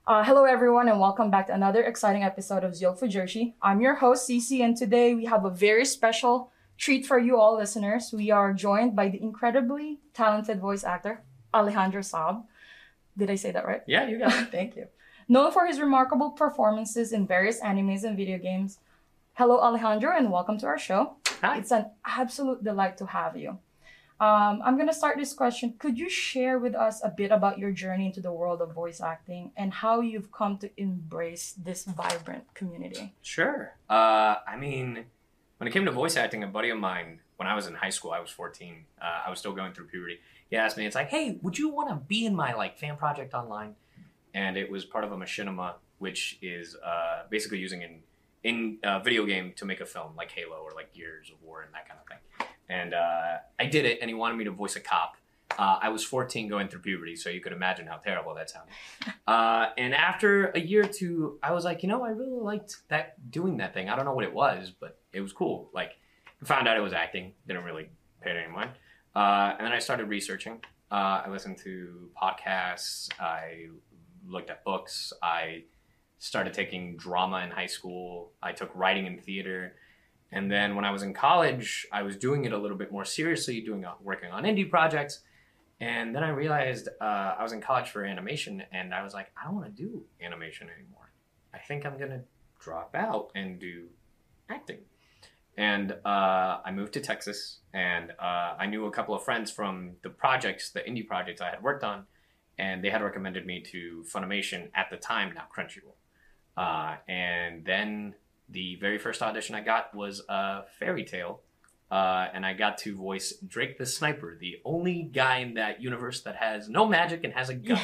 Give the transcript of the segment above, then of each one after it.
Hello, everyone, and welcome back to another exciting episode of Zio Fujershi. I'm your host, Cece, and today we have a very special treat for you all listeners. We are joined by the incredibly talented voice actor, Alejandro Saab. Did I say that right? Yeah, you got it. Thank you. Known for his remarkable performances in various animes and video games. Hello, Alejandro, and welcome to our show. Hi. It's an absolute delight to have you. I'm going to start this question. Could you share with us a bit about your journey into the world of voice acting and how you've come to embrace this vibrant community? Sure. When it came to voice acting, a buddy of mine, when I was in high school, I was 14. I was still going through puberty. He asked me, it's like, hey, would you want to be in my fan project online? And it was part of a machinima, which is basically using in a video game to make a film like Halo or like Gears of War and that kind of thing. And I did it, and he wanted me to voice a cop. I was 14 going through puberty, so you could imagine how terrible that sounded. And after a year or two, I was like, I really liked doing that thing. I don't know what it was, but it was cool. I found out it was acting. Didn't really pay it any mind. And then I started researching. I listened to podcasts. I looked at books. I started taking drama in high school. I took writing in theater. And then when I was in college, I was doing it a little bit more seriously, working on indie projects. And then I realized I was in college for animation, and I was like, I don't want to do animation anymore. I think I'm going to drop out and do acting. And I moved to Texas, and I knew a couple of friends from the indie projects I had worked on, and they had recommended me to Funimation at the time, now Crunchyroll. And then the very first audition I got was Fairy Tail, and I got to voice Drake the Sniper, the only guy in that universe that has no magic and has a gun.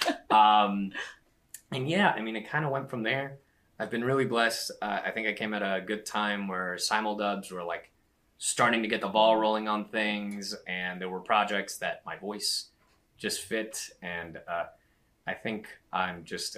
And yeah, it kind of went from there. I've been really blessed. I think I came at a good time where simuldubs were starting to get the ball rolling on things, and there were projects that my voice just fit, and I think I'm just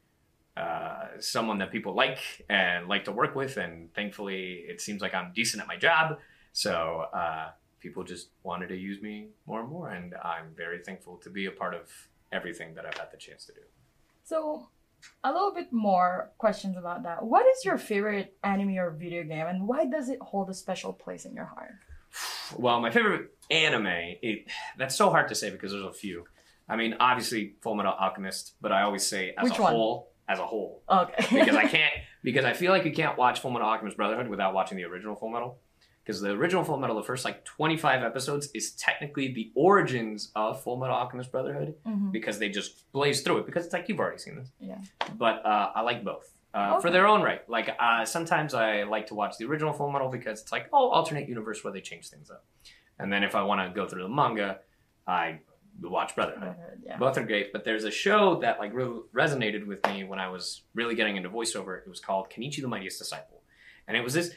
someone that people like to work with, and thankfully it seems like I'm decent at my job, so people just wanted to use me more and more, and I'm very thankful to be a part of everything that I've had the chance to do. So a little bit more questions about that. What is your favorite anime or video game, and why does it hold a special place in your heart? Well, my favorite anime, that's so hard to say because there's a few. Obviously Full Metal Alchemist, but I always say as a whole. Okay. because I feel like you can't watch Full Metal Alchemist Brotherhood without watching the original Full Metal. Because the original Full Metal, the first 25 episodes, is technically the origins of Full Metal Alchemist Brotherhood, because they just blaze through it, because it's you've already seen this. Yeah. But I like both for their own right. Sometimes I like to watch the original Full Metal because it's alternate universe where they change things up. And then if I want to go through the manga, I watch Brotherhood. Yeah. Both are great, but there's a show that really resonated with me when I was really getting into voiceover. It was called Kenichi the Mightiest Disciple. And it was this,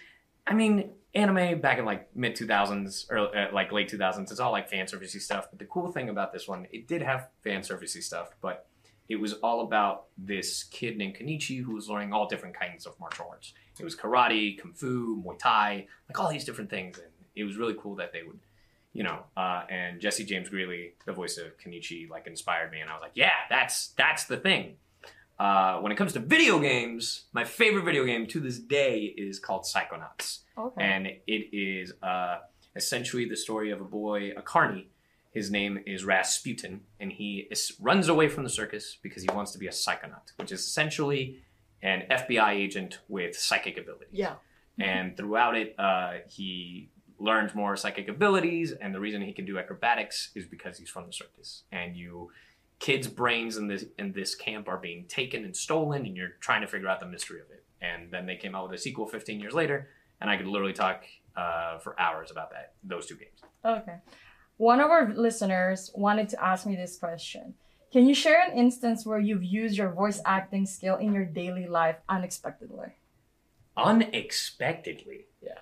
anime back in mid 2000s or late 2000s. It's all fan servicey stuff. But the cool thing about this one, it did have fan servicey stuff, but it was all about this kid named Kenichi who was learning all different kinds of martial arts. It was karate, kung fu, Muay Thai, all these different things. And it was really cool that they would, and Jesse James Greeley, the voice of Kenichi, inspired me. And I was like, yeah, that's the thing. When it comes to video games, my favorite video game to this day is called Psychonauts. Okay. And it is essentially the story of a boy, a carny. His name is Rasputin, and he runs away from the circus because he wants to be a psychonaut, which is essentially an FBI agent with psychic abilities. Yeah. And throughout it, he learns more psychic abilities, and the reason he can do acrobatics is because he's from the circus. And kids' brains in this camp are being taken and stolen, and you're trying to figure out the mystery of it. And then they came out with a sequel 15 years later, and I could literally talk for hours about those two games. Okay. One of our listeners wanted to ask me this question. Can you share an instance where you've used your voice acting skill in your daily life unexpectedly? Unexpectedly? Yeah.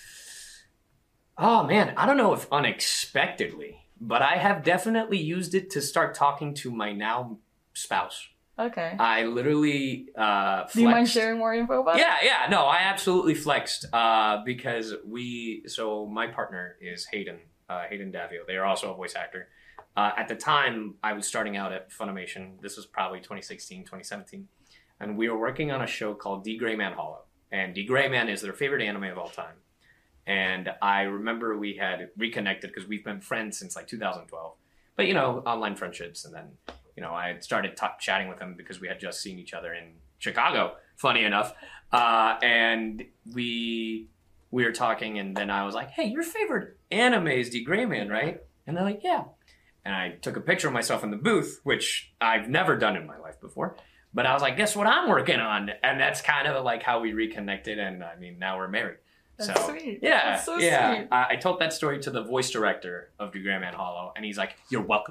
Oh, man. I don't know if unexpectedly, but I have definitely used it to start talking to my now spouse. Okay. I literally flexed. Do you mind sharing more info about it? Yeah. No, I absolutely flexed because my partner is Hayden Davio. They are also a voice actor. At the time, I was starting out at Funimation. This was probably 2016, 2017. And we were working on a show called D. Gray Man Hollow. And D. Gray Man is their favorite anime of all time. And I remember we had reconnected because we've been friends since like 2012. But, you know, online friendships. And then, you know, I had started chatting with him because we had just seen each other in Chicago, funny enough. And we were talking, and then I was like, hey, your favorite anime is D. Gray Man, right? And they're like, yeah. And I took a picture of myself in the booth, which I've never done in my life before. But I was like, guess what I'm working on? And that's kind of like how we reconnected. And I mean, now we're married. That's sweet. Yeah. That's so yeah. sweet. I told that story to the voice director of The Gray Man Hollow. And he's like, you're welcome.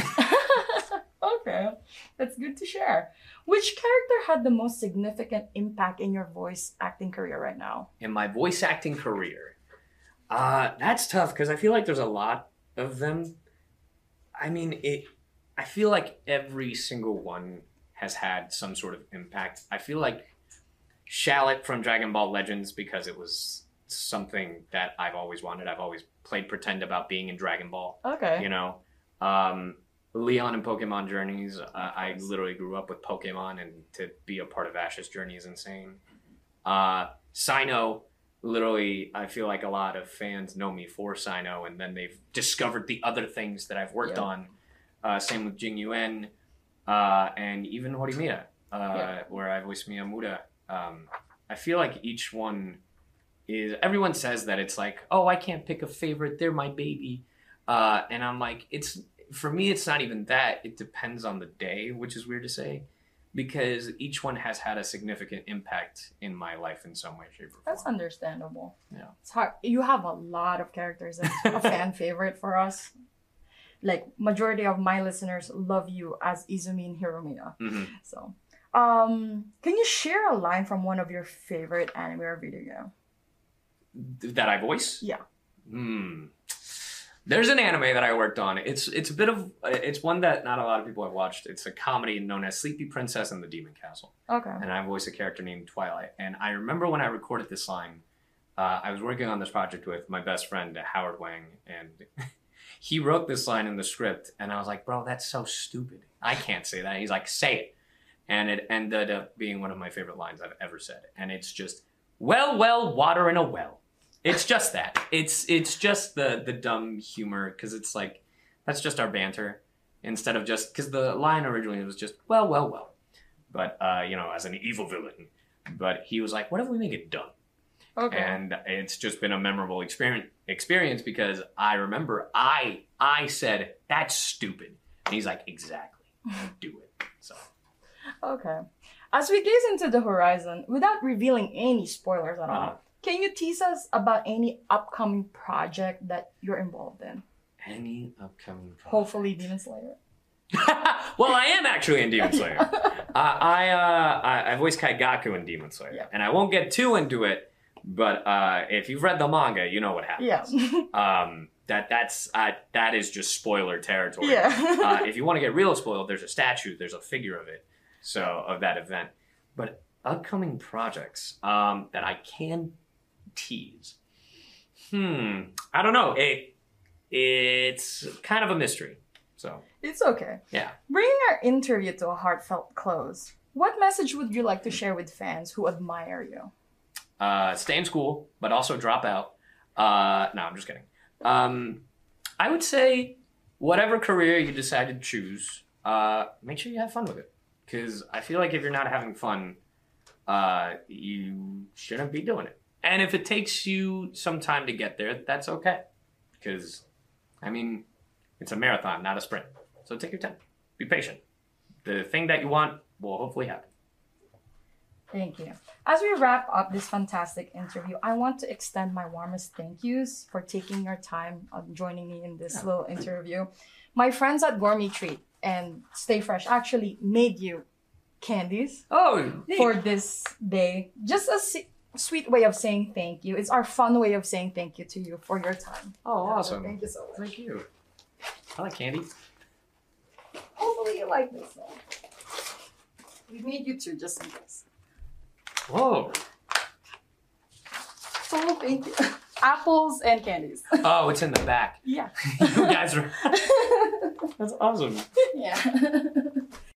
Okay. That's good to share. Which character had the most significant impact in your voice acting career right now? In my voice acting career, that's tough because I feel like there's a lot of them. I mean, I feel like every single one has had some sort of impact. I feel like Shallot from Dragon Ball Legends, because it was something that I've always wanted. I've always played pretend about being in Dragon Ball. Okay. You know, Leon in Pokemon Journeys. I literally grew up with Pokemon, and to be a part of Ash's journey is insane. Sino. Literally, I feel like a lot of fans know me for Sino, and then they've discovered the other things that I've worked on. Same with Jing Yuan, and even Horimiya, where I voiced Miyamoto. I feel like each one is... Everyone says that it's like, oh, I can't pick a favorite, they're my baby. And I'm like, for me, it's not even that. It depends on the day, which is weird to say. Because each one has had a significant impact in my life in some way, shape, or form. That's understandable. Yeah. It's hard. You have a lot of characters that's a fan favorite for us. Like, majority of my listeners love you as Izumi in Hiromiya. Mm-hmm. So, can you share a line from one of your favorite anime or video game? That I voice? Yeah. There's an anime that I worked on. It's one that not a lot of people have watched. It's a comedy known as Sleepy Princess and the Demon Castle. Okay. And I voice a character named Twilight. And I remember when I recorded this line, I was working on this project with my best friend, Howard Wang, and he wrote this line in the script. And I was like, bro, that's so stupid. I can't say that. He's like, say it. And it ended up being one of my favorite lines I've ever said. And it's just, well, water in a well. It's just that. It's just the dumb humor, because it's like, that's just our banter, instead of just, because the line originally was just, well. But, you know, as an evil villain. But he was like, what if we make it dumb? Okay. And it's just been a memorable experience because I remember I said, that's stupid. And he's like, exactly. Do it. So. Okay. As we gaze into the horizon, without revealing any spoilers at all, can you tease us about any upcoming project that you're involved in? Any upcoming project? Hopefully Demon Slayer. Well, I am actually in Demon Slayer. I voice Kaigaku in Demon Slayer. Yeah. And I won't get too into it, but if you've read the manga, you know what happens. Yeah. That is just spoiler territory. Yeah. If you want to get real spoiled, there's a statue, there's a figure of it, so of that event. But upcoming projects that I can tease. I don't know. It's kind of a mystery. So It's okay. Yeah. Bringing our interview to a heartfelt close, what message would you like to share with fans who admire you? Stay in school, but also drop out. No, I'm just kidding. I would say whatever career you decide to choose, make sure you have fun with it. Because I feel like if you're not having fun, you shouldn't be doing it. And if it takes you some time to get there, that's okay. Because, I mean, it's a marathon, not a sprint. So take your time. Be patient. The thing that you want will hopefully happen. Thank you. As we wrap up this fantastic interview, I want to extend my warmest thank yous for taking your time on joining me in this little interview. My friends at Gourmet Treat and Stay Fresh actually made you candies for this day. Just a sweet way of saying thank you. It's our fun way of saying thank you to you for your time. Oh, awesome. Thank you so much. Thank you. I like candy. Hopefully you like this one. We made you two just in case. Whoa. So thank you. Apples and candies. Oh, it's in the back. Yeah. You guys are... That's awesome. Yeah.